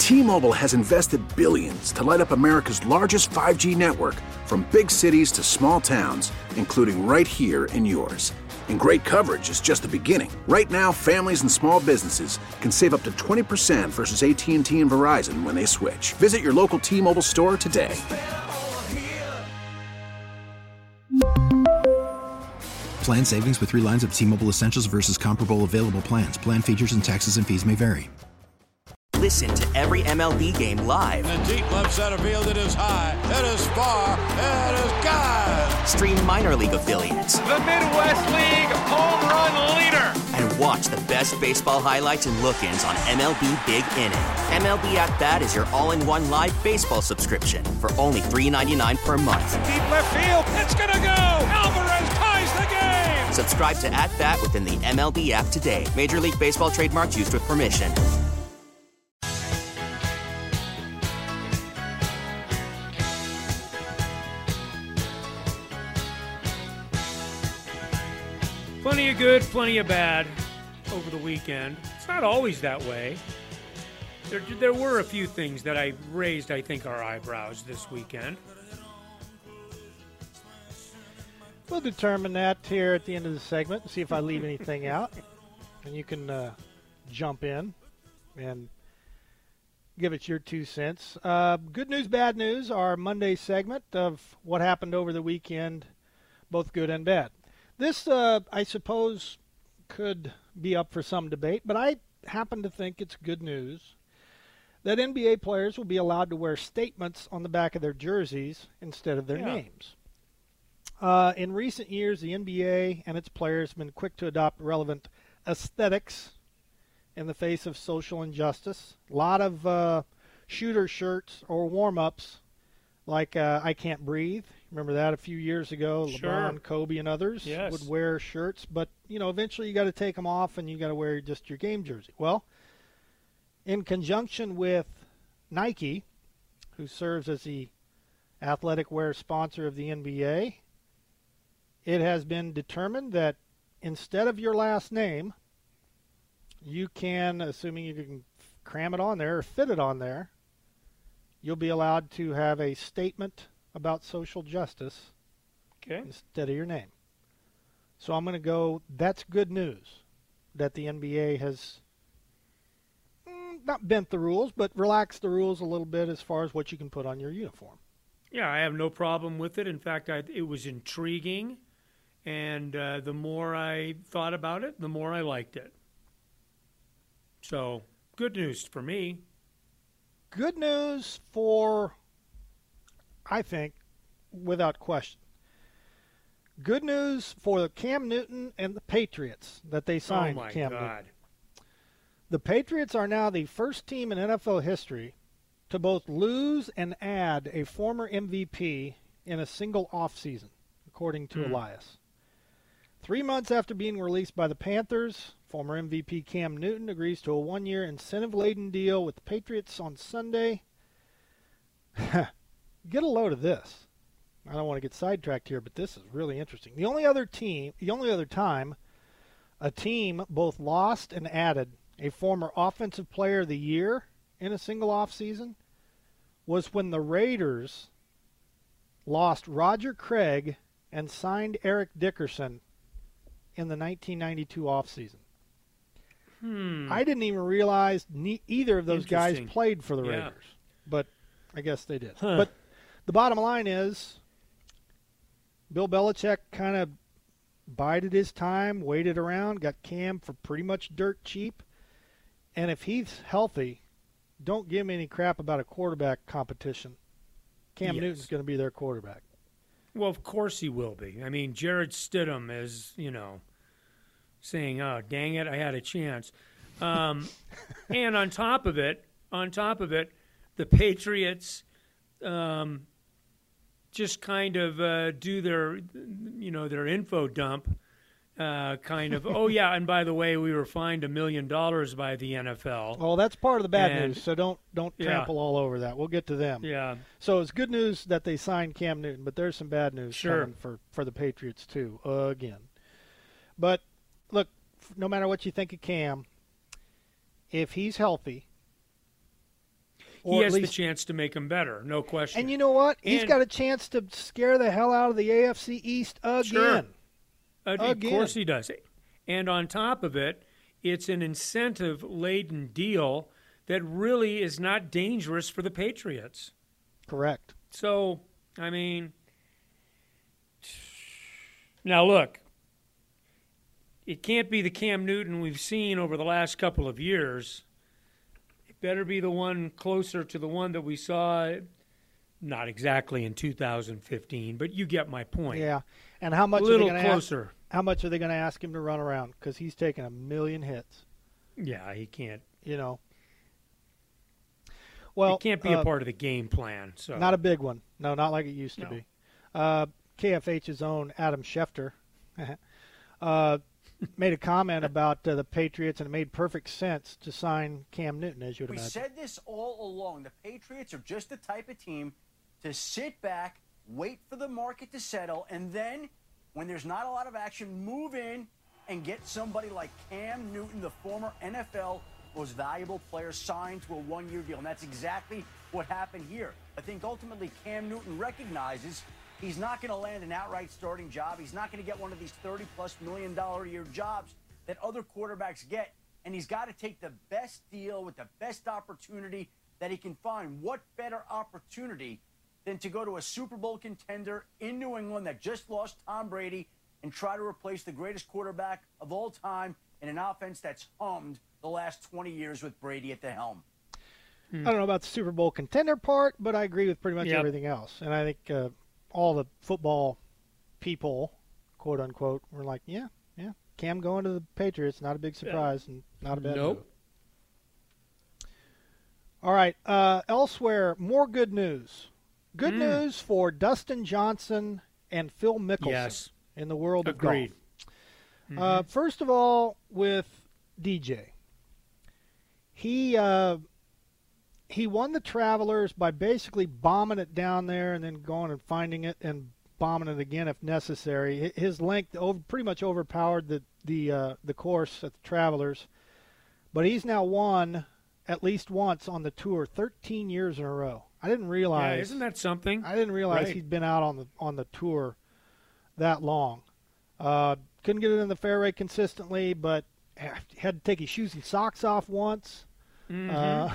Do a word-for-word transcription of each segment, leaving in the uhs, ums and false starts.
T-Mobile has invested billions to light up America's largest five G network, from big cities to small towns, including right here in yours. And great coverage is just the beginning. Right now, families and small businesses can save up to twenty percent versus A T and T and Verizon when they switch. Visit your local T-Mobile store today. Plan savings with three lines of T-Mobile Essentials versus comparable available plans. Plan features and taxes and fees may vary. Listen to every M L B game live. In the deep left center field, it is high, it is far, it is gone. Stream minor league affiliates. The Midwest League home run leader. And watch the best baseball highlights and look-ins on M L B Big Inning. M L B At Bat is your all-in-one live baseball subscription for only three dollars and ninety-nine cents per month. Deep left field, it's gonna go. Alvarez ties the game. Subscribe to At Bat within the M L B app today. Major League Baseball trademarks used with permission. Plenty of good, plenty of bad over the weekend. It's not always that way. There, there were a few things that I raised, I think, our eyebrows this weekend. We'll determine that here at the end of the segment and see if I leave anything out. And you can uh, jump in and give it your two cents. Uh, good news, bad news, our Monday segment of what happened over the weekend, both good and bad. This, uh, I suppose, could be up for some debate, but I happen to think it's good news that N B A players will be allowed to wear statements on the back of their jerseys instead of their yeah. names. Uh, in recent years, the N B A and its players have been quick to adopt relevant aesthetics in the face of social injustice. A lot of uh, shooter shirts or warm-ups like uh, I Can't Breathe. Remember that a few years ago? Sure. LeBron, Kobe, and others yes. would wear shirts. But, you know, eventually you got to take them off and you got to wear just your game jersey. Well, in conjunction with Nike, who serves as the athletic wear sponsor of the N B A, it has been determined that instead of your last name, you can, assuming you can cram it on there or fit it on there, you'll be allowed to have a statement about social justice okay. instead of your name. So I'm going to go, that's good news that the N B A has mm, not bent the rules, but relaxed the rules a little bit as far as what you can put on your uniform. Yeah, I have no problem with it. In fact, I, it was intriguing, and uh, the more I thought about it, the more I liked it. So, good news for me. Good news for, I think, without question. Good news for Cam Newton and the Patriots that they signed oh my Cam God. Newton. The Patriots are now the first team in N F L history to both lose and add a former M V P in a single offseason, according to mm. Elias. Three months after being released by the Panthers, former M V P Cam Newton agrees to a one-year incentive-laden deal with the Patriots on Sunday. Get a load of this. I don't want to get sidetracked here, but this is really interesting. The only other team, the only other time a team both lost and added a former Offensive Player of the Year in a single offseason was when the Raiders lost Roger Craig and signed Eric Dickerson in the nineteen ninety-two offseason. Hmm. I didn't even realize ne- either of those guys played for the yeah. Raiders, but I guess they did. Huh. But the bottom line is Bill Belichick kind of bided his time, waited around, got Cam for pretty much dirt cheap. And if he's healthy, don't give him any crap about a quarterback competition. Cam yes. Newton's going to be their quarterback. Well, of course he will be. I mean, Jared Stidham is, you know, saying, oh, dang it, I had a chance. Um, and on top of it, on top of it, the Patriots um, just kind of uh, do their, you know, their info dump, uh, kind of, oh, yeah, and by the way, we were fined a million dollars by the N F L. Well, that's part of the bad and, news, so don't don't yeah. trample all over that. We'll get to them. Yeah. So it's good news that they signed Cam Newton, but there's some bad news sure. coming for, for the Patriots, too, uh, again. But, look, no matter what you think of Cam, if he's healthy, he Or at has least- the chance to make them better, no question. And you know what? He's And- got a chance to scare the hell out of the A F C East again. Sure. Uh, of Again. course he does. And on top of it, it's an incentive-laden deal that really is not dangerous for the Patriots. Correct. So, I mean, now look, it can't be the Cam Newton we've seen over the last couple of years. It better be the one closer to the one that we saw, not exactly in two thousand fifteen, but you get my point. Yeah. And how much A are they little gonna closer. Ask, how much are they going to ask him to run around? Because he's taking a million hits. Yeah, he can't. You know. Well, it can't be uh, a part of the game plan. So Not a big one. No, not like it used to No. be. Uh, K F H's own Adam Schefter uh, made a comment about uh, the Patriots, and it made perfect sense to sign Cam Newton, as you'd We imagine. said this all along. The Patriots are just the type of team to sit back, wait for the market to settle, and then, when there's not a lot of action, move in and get somebody like Cam Newton, the former N F L most valuable player, signed to a one-year deal. And that's exactly what happened here. I think ultimately Cam Newton recognizes he's not going to land an outright starting job. He's not going to get one of these thirty-plus million dollar a year jobs that other quarterbacks get. And he's got to take the best deal with the best opportunity that he can find. What better opportunity than to go to a Super Bowl contender in New England that just lost Tom Brady and try to replace the greatest quarterback of all time in an offense that's hummed the last twenty years with Brady at the helm. I don't know about the Super Bowl contender part, but I agree with pretty much Yep. everything else. And I think uh, all the football people, quote unquote, were like, yeah, yeah, Cam going to the Patriots, not a big surprise and not a bad Nope. move. All right. Uh, elsewhere, more good news. Good Mm. news for Dustin Johnson and Phil Mickelson Yes. in the world of Agreed. golf. Uh, first of all, with D J, he uh, he won the Travelers by basically bombing it down there and then going and finding it and bombing it again if necessary. Hi- His length over, pretty much overpowered the the uh, the course at the Travelers, but he's now won at least once on the tour, thirteen years in a row. I didn't Yeah, realize. isn't that something? I didn't realize Right. he'd been out on the on the tour that long. Uh, couldn't get it in the fairway consistently, but had to take his shoes and socks off once. Uh,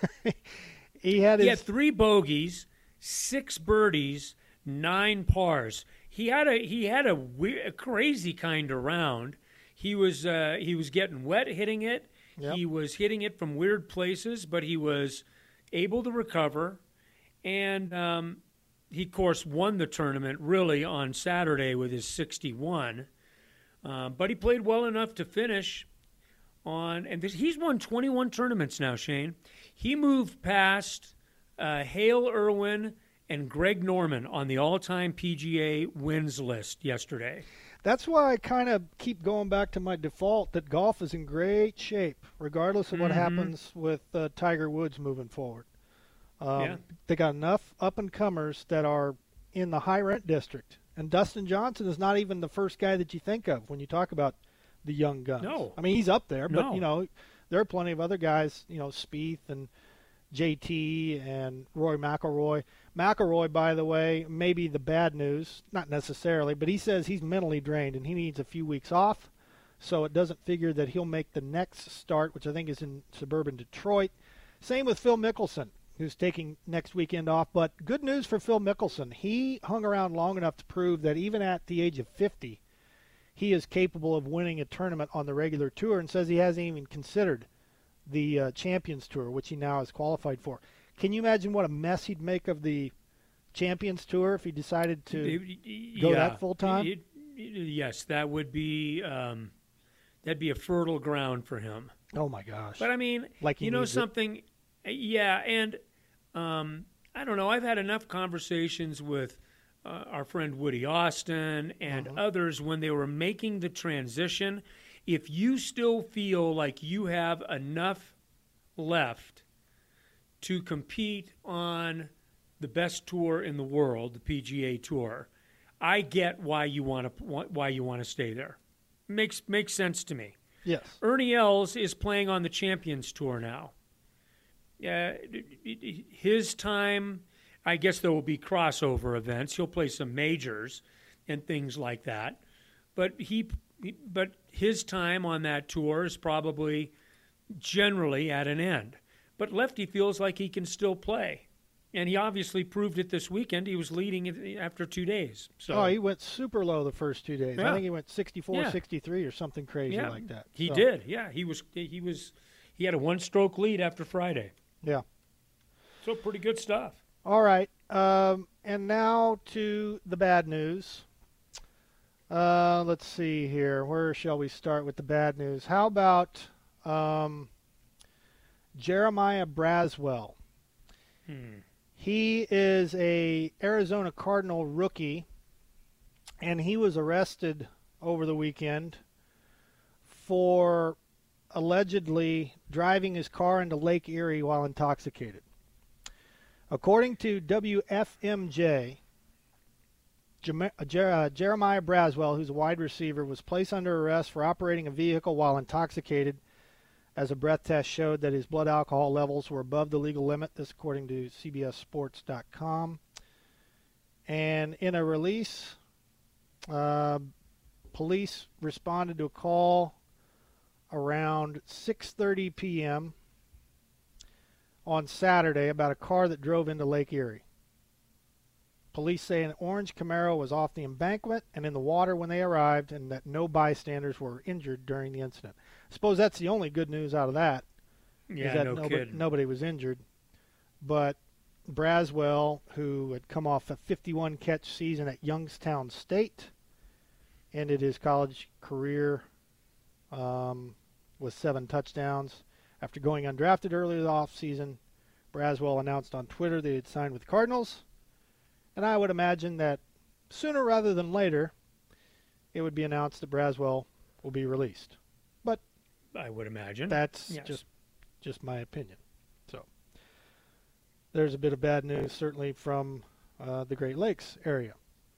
he had He his had three bogeys, six birdies, nine pars. He had a he had a, we- a crazy kind of round. He was uh, he was getting wet hitting it. Yep. He was hitting it from weird places, but he was able to recover. And um, he, of course, won the tournament really on Saturday with his sixty-one. Uh, but he played well enough to finish on, and this, he's won twenty-one tournaments now, Shane. He moved past uh, Hale Irwin and Greg Norman on the all-time P G A wins list yesterday. That's why I kind of keep going back to my default that golf is in great shape, regardless of what Mm-hmm. happens with uh, Tiger Woods moving forward. Um, Yeah. They got enough up-and-comers that are in the high-rent district. And Dustin Johnson is not even the first guy that you think of when you talk about the young guns. No. I mean, he's up there, but, No. you know, there are plenty of other guys, you know, Spieth and J T and Roy McIlroy. McIlroy, by the way, maybe the bad news, not necessarily, but he says he's mentally drained and he needs a few weeks off, so it doesn't figure that he'll make the next start, which I think is in suburban Detroit. Same with Phil Mickelson, who's taking next weekend off. But good news for Phil Mickelson. He hung around long enough to prove that even at the age of fifty, he is capable of winning a tournament on the regular tour, and says he hasn't even considered the uh, Champions Tour, which he now is qualified for. Can you imagine what a mess he'd make of the Champions Tour if he decided to go that full time? It- it- yes, that would be um, that'd be a fertile ground for him. Oh, my gosh. But I mean, Like he you know needs it. something, yeah, and um, I don't know. I've had enough conversations with uh, our friend Woody Austin and Uh-huh. others when they were making the transition. If you still feel like you have enough left to compete on the best tour in the world, the P G A Tour, I get why you want to why you want to stay there. Makes makes sense to me. Yes. Ernie Els is playing on the Champions Tour now. uh, his time, I guess there will be crossover events. He'll play some majors and things like that. But he, but his time on that tour is probably generally at an end. But Lefty feels like he can still play. And he obviously proved it this weekend. He was leading after two days. So. Oh, he went super low the first two days. Yeah. I think he went sixty-four, yeah. sixty-three or something crazy yeah. like that. He so. did, yeah. He was he was he had a one-stroke lead after Friday. Yeah. So pretty good stuff. All right. Um, and now to the bad news. Uh, let's see here. Where shall we start with the bad news? How about um, Jeremiah Braswell? Hmm. He is a Arizona Cardinal rookie, and he was arrested over the weekend for allegedly driving his car into Lake Erie while intoxicated. According to W F M J, Jer- Jer- Jeremiah Braswell, who's a wide receiver, was placed under arrest for operating a vehicle while intoxicated, as a breath test showed that his blood alcohol levels were above the legal limit. This according to C B S Sports dot com. And in a release, uh, police responded to a call around six thirty p.m. on Saturday about a car that drove into Lake Erie. Police say an orange Camaro was off the embankment and in the water when they arrived, and that no bystanders were injured during the incident. I suppose that's the only good news out of that. Yeah, is that no nobody, kidding. nobody was injured. But Braswell, who had come off a fifty-one catch season at Youngstown State, ended his college career um, with seven touchdowns. After going undrafted earlier the offseason, Braswell announced on Twitter that he had signed with the Cardinals. And I would imagine that sooner rather than later, it would be announced that Braswell will be released. But I would imagine. that's Yes. just just my opinion. So there's a bit of bad news, certainly from uh, the Great Lakes area.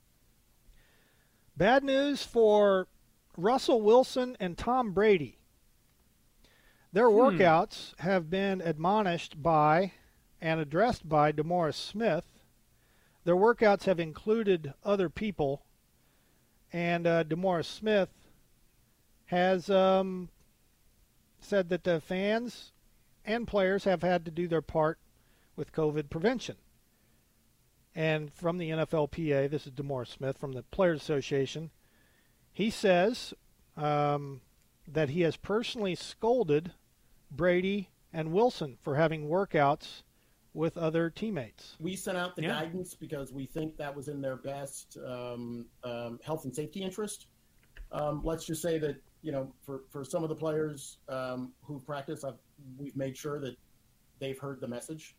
Bad news for Russell Wilson and Tom Brady. Their Hmm. workouts have been admonished by and addressed by DeMaurice Smith. Their workouts have included other people, and uh, DeMaurice Smith has um, said that the fans and players have had to do their part with COVID prevention. And from the N F L P A, this is DeMaurice Smith from the Players Association, he says um, that he has personally scolded Brady and Wilson for having workouts with other teammates. We sent out the Yeah. guidance because we think that was in their best um, um, health and safety interest. Um, let's just say that, you know, for, for some of the players um, who practice, I've, we've made sure that they've heard the message.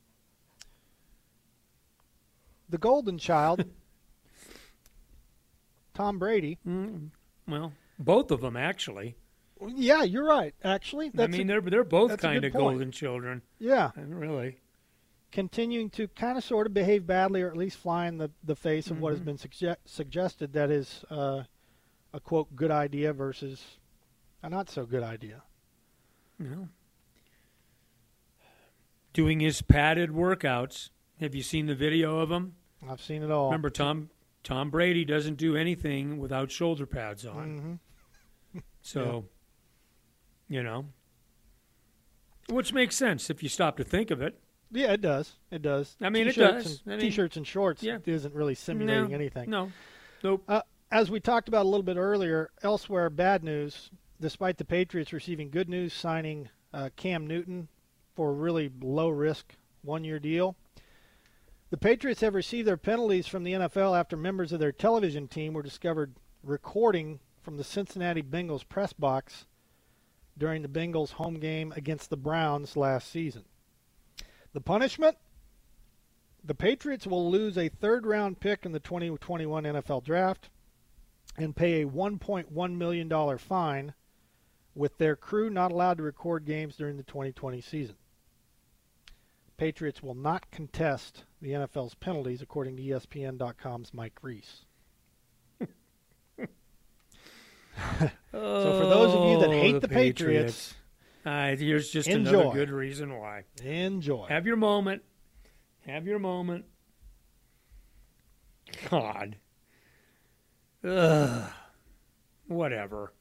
The golden child, Tom Brady. Mm, well, both of them, actually. Yeah, you're right, actually. That's I mean, a, they're they're both that's a kind good of point. golden children. yeah, Really. continuing to kind of sort of behave badly, or at least fly in the, the face of Mm-hmm. what has been sugge- suggested that is uh, a, quote, good idea versus a not so good idea. No. Doing his padded workouts. Have you seen the video of him? I've seen it all. Remember, Tom Tom Brady doesn't do anything without shoulder pads on. Mm-hmm. So, you know, which makes sense if you stop to think of it. Yeah, it does. It does. I mean, it T-shirts does. And, I mean, T-shirts and shorts yeah. isn't really simulating no, anything. No. Nope. Uh, as we talked about a little bit earlier, elsewhere, bad news. Despite the Patriots receiving good news signing uh, Cam Newton for a really low-risk one-year deal, the Patriots have received their penalties from the N F L after members of their television team were discovered recording from the Cincinnati Bengals press box during the Bengals' home game against the Browns last season. The punishment? The Patriots will lose a third-round pick in the twenty twenty-one N F L Draft and pay a one point one million dollars fine, with their crew not allowed to record games during the twenty twenty season. Patriots will not contest the N F L's penalties, according to E S P N dot com's Mike Reese. So for those of you that Oh, hate the the Patriots, Uh, here's just Enjoy. another good reason why. Enjoy. Have your moment. Have your moment. God. Ugh. Whatever.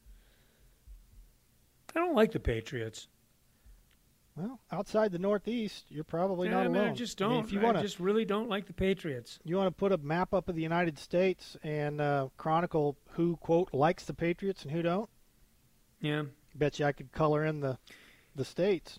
I don't like the Patriots. Well, outside the Northeast, you're probably Yeah, not I mean, alone. I just don't. I mean, if you I wanna, just really don't like the Patriots. You want to put a map up of the United States and uh, chronicle who, quote, likes the Patriots and who don't? Yeah. Bet you I could color in the, the states.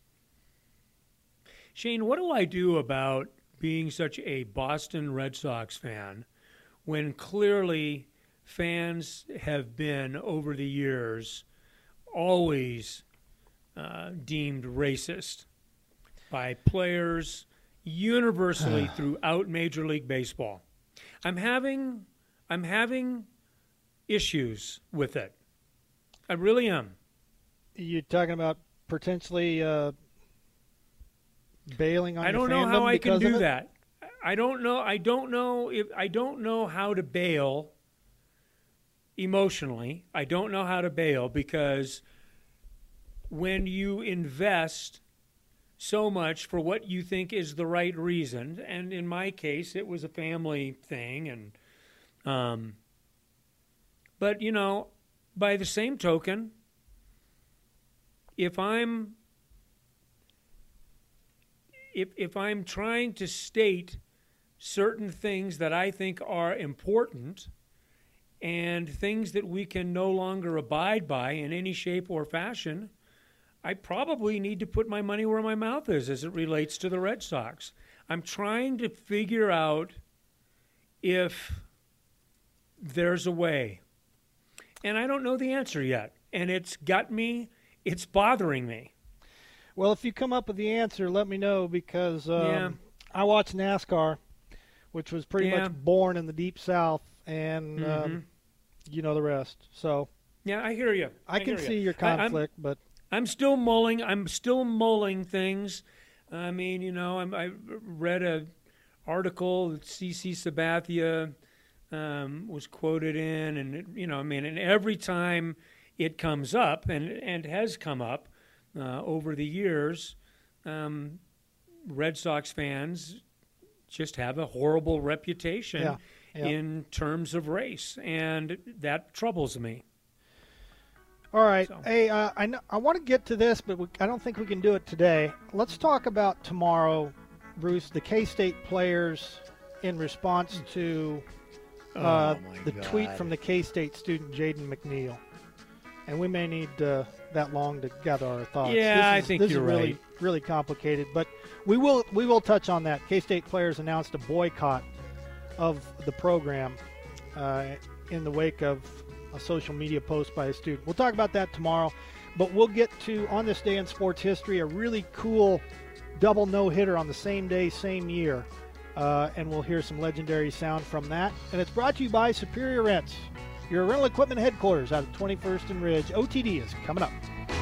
Shane, what do I do about being such a Boston Red Sox fan when clearly fans have been, over the years, always uh, deemed racist by players universally throughout Major League Baseball? I'm having, I'm having issues with it. I really am. You're talking about potentially uh, bailing on I don't your know fandom how I can because of do it? that. I don't know. I don't know if I don't know how to bail emotionally. I don't know how to bail because when you invest so much for what you think is the right reason, and in my case, it was a family thing, and um, but you know, by the same token, if I'm if if I'm trying to state certain things that I think are important and things that we can no longer abide by in any shape or fashion, I probably need to put my money where my mouth is as it relates to the Red Sox. I'm trying to figure out if there's a way. And I don't know the answer yet. And it's got me, it's bothering me. Well, if you come up with the answer, let me know because um, Yeah. I watch NASCAR, which was pretty Yeah. much born in the Deep South, and Mhm. um, you know the rest. So Yeah, I hear you. I, can hear see you. your I- I'm- conflict, but I'm still mulling. I'm still mulling things. I mean, you know, I'm, I read a article that C C Sabathia um, was quoted in, and it, you know, I mean, and every time it comes up, and and has come up uh, over the years, um, Red Sox fans just have a horrible reputation Yeah, yeah. in terms of race, and that troubles me. all right. So. Hey, uh, I know, I want to get to this, but we, I don't think we can do it today. Let's talk about tomorrow, Bruce. The K-State players in response to uh, Oh, my the tweet God. from the K-State student Jaden McNeil, and we may need uh, that long to gather our thoughts. Yeah, this I is, think this you're is really, right. really complicated, but we will we will touch on that. K-State players announced a boycott of the program uh, in the wake of a social media post by a student. We'll talk about that tomorrow, but we'll get to, on this day in sports history, a really cool double no-hitter on the same day, same year, uh, and we'll hear some legendary sound from that. And it's brought to you by Superior Rents, your rental equipment headquarters out of twenty-first and Ridge. O T D is coming up.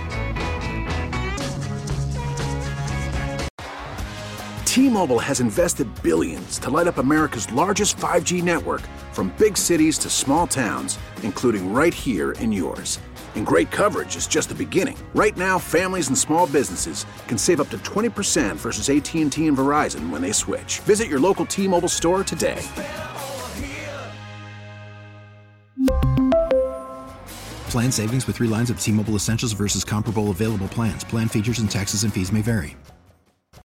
T-Mobile has invested billions to light up America's largest five G network, from big cities to small towns, including right here in yours. And great coverage is just the beginning. Right now, families and small businesses can save up to twenty percent versus A T and T and Verizon when they switch. Visit your local T-Mobile store today. Plan savings with three lines of T-Mobile Essentials versus comparable available plans. Plan features and taxes and fees may vary.